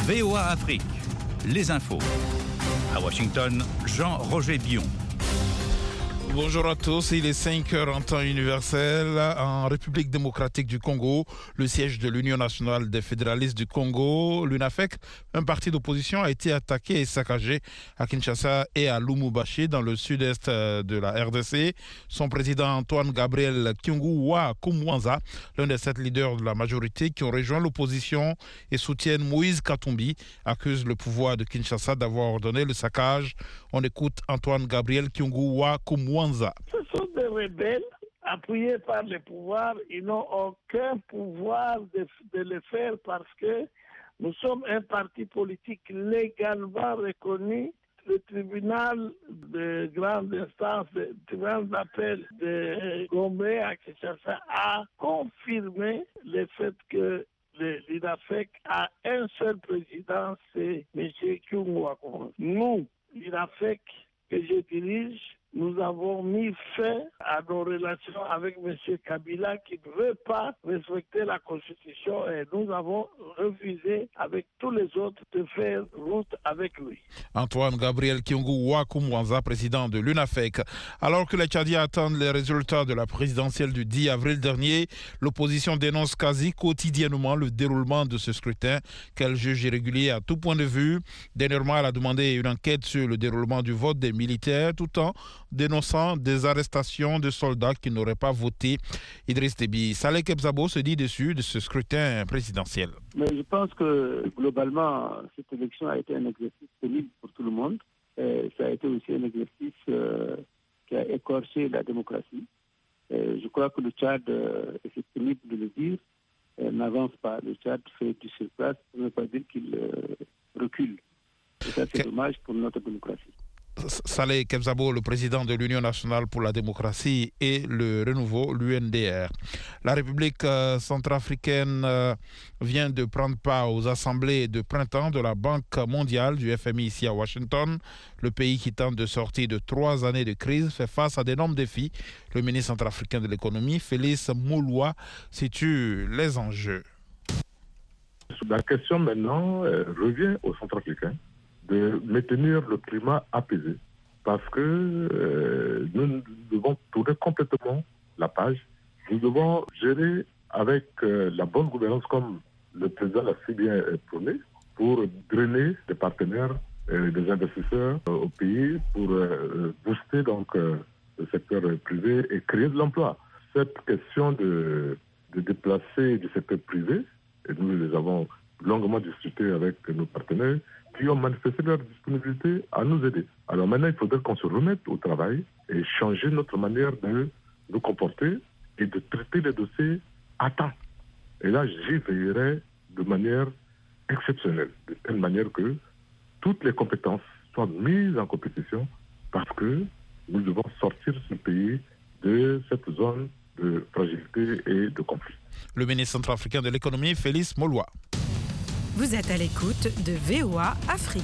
VOA Afrique, les infos. À Washington, Jean-Roger Bion. Bonjour à tous, il est 5h en temps universel. En République démocratique du Congo, le siège de l'Union nationale des fédéralistes du Congo, l'UNAFEC, un parti d'opposition, a été attaqué et saccagé à Kinshasa et à Lubumbashi, dans le sud-est de la RDC. Son président Antoine Gabriel Kyungu-Wa Kumwanza, l'un des 7 leaders de la majorité qui ont rejoint l'opposition et soutiennent Moïse Katumbi, accuse le pouvoir de Kinshasa d'avoir ordonné le saccage. On écoute Antoine Gabriel Kyungu-Wa Kumwanza. Ce sont des rebelles appuyés par le pouvoir. Ils n'ont aucun pouvoir de le faire parce que nous sommes un parti politique légalement reconnu. Le tribunal de grande instance, le tribunal d'appel de Gombe à Kinshasa a confirmé le fait que l'UNAFEC a un seul président, c'est M. Kyungu-Wa. Nous, l'UNAFEC que je dirige, nous avons mis fin à nos relations avec M. Kabila qui ne veut pas respecter la Constitution et nous avons refusé avec tous les autres de faire route avec lui. Antoine Gabriel Kyungu-Wa Kumwanza, président de l'UNAFEC. Alors que les Tchadiens attendent les résultats de la présidentielle du 10 avril dernier, l'opposition dénonce quasi quotidiennement le déroulement de ce scrutin qu'elle juge irrégulier à tout point de vue. Dernièrement, elle a demandé une enquête sur le déroulement du vote des militaires tout en dénonçant des arrestations de soldats qui n'auraient pas voté. Idriss Déby, Saleh Kebzabo se dit déçu de ce scrutin présidentiel. Mais je pense que globalement, cette élection a été un exercice pénible pour tout le monde. Et ça a été aussi un exercice qui a écorché la démocratie. Et je crois que le Tchad, et c'est pénible de le dire, n'avance pas. Le Tchad fait du surplace pour ne pas dire qu'il recule. Et ça, c'est dommage pour notre démocratie. Saleh Kebzabo, le président de l'Union nationale pour la démocratie et le renouveau, l'UNDR. La République centrafricaine vient de prendre part aux assemblées de printemps de la Banque mondiale, du FMI ici à Washington. Le pays qui tente de sortir de 3 années de crise fait face à d'énormes défis. Le ministre centrafricain de l'économie, Félix Mouloua, situe les enjeux. La question maintenant revient aux Centrafricains de maintenir le climat apaisé parce que nous devons tourner complètement la page. Nous devons gérer avec la bonne gouvernance comme le président l'a si bien prôné pour drainer des partenaires, des investisseurs au pays pour booster donc le secteur privé et créer de l'emploi. Cette question de déplacer du secteur privé, et nous les avons longuement discuté avec nos partenaires, qui ont manifesté leur disponibilité à nous aider. Alors maintenant, il faudrait qu'on se remette au travail et changer notre manière de nous comporter et de traiter les dossiers à temps. Et là, j'y veillerai de manière exceptionnelle, de telle manière que toutes les compétences soient mises en compétition parce que nous devons sortir ce pays de cette zone de fragilité et de conflit. Le ministre centrafricain de l'économie, Félix Mouloua. Vous êtes à l'écoute de VOA Afrique.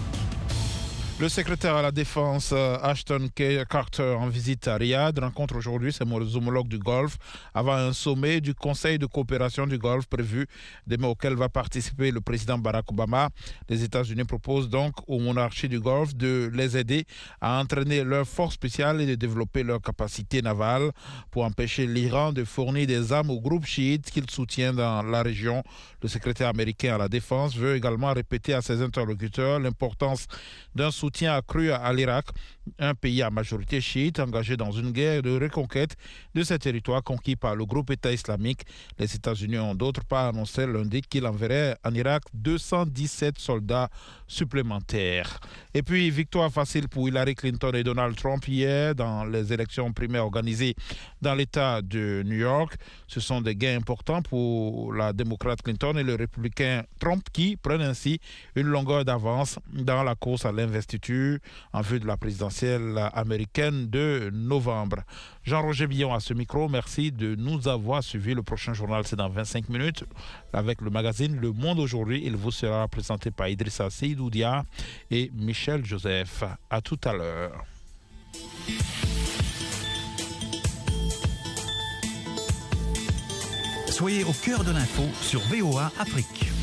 Le secrétaire à la Défense, Ashton Carter, en visite à Riyad, rencontre aujourd'hui ses homologues du Golfe avant un sommet du Conseil de coopération du Golfe prévu demain auquel va participer le président Barack Obama. Les États-Unis proposent donc aux monarchies du Golfe de les aider à entraîner leurs forces spéciales et de développer leurs capacités navales pour empêcher l'Iran de fournir des armes aux groupes chiites qu'il soutient dans la région. Le secrétaire américain à la Défense veut également répéter à ses interlocuteurs l'importance d'un soutien accru à l'Irak, un pays à majorité chiite engagé dans une guerre de reconquête de ces territoires conquis par le groupe État islamique. Les États-Unis ont d'autre part annoncé lundi qu'ils enverraient en Irak 217 soldats supplémentaires. Et puis, victoire facile pour Hillary Clinton et Donald Trump hier dans les élections primaires organisées dans l'État de New York. Ce sont des gains importants pour la démocrate Clinton et le républicain Trump qui prennent ainsi une longueur d'avance dans la course à l'investiture en vue de la présidentielle américaine de novembre. Jean-Roger Bion à ce micro, merci de nous avoir suivis. Le prochain journal, c'est dans 25 minutes avec le magazine Le Monde aujourd'hui. Il vous sera présenté par Idrissa Seydoudia et Michel Joseph. À tout à l'heure. Soyez au cœur de l'info sur VOA Afrique.